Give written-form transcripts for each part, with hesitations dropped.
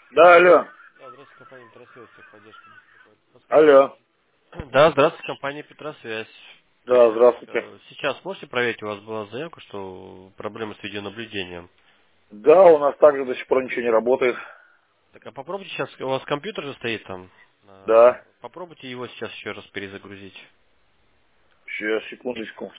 Да, алло. Да, здравствуйте, компания Петросвязь, техподдержка беспокоит. Подскажите, Алло. Да, здравствуйте, компания Петросвязь. Да, здравствуйте. Сейчас можете проверить, у вас была заявка, что проблемы с видеонаблюдением. Да, у нас также до сих пор ничего не работает. Так, а попробуйте сейчас, у вас компьютер же стоит там. Да. Попробуйте его сейчас еще раз перезагрузить. Сейчас, секундочку.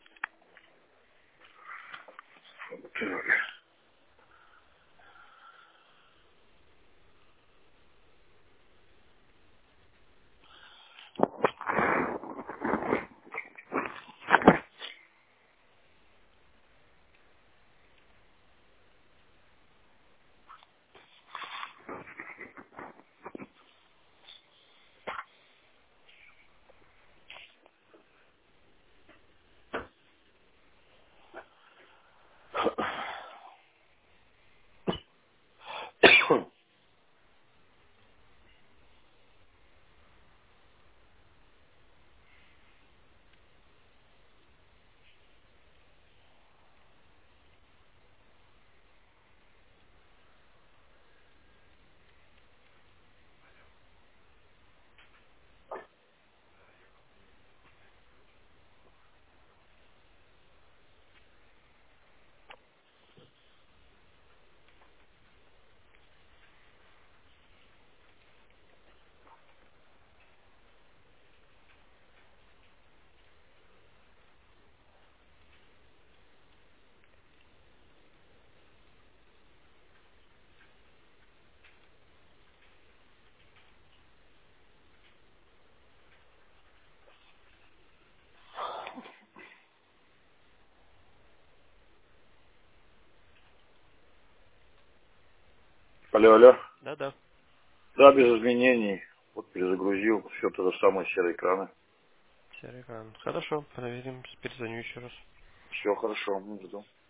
Алло, алло. Да-да. Да, без изменений. Вот перезагрузил. Все то же самое, серые экраны. Серый экран. Хорошо, проверим, перезвоню еще раз. Все хорошо, жду.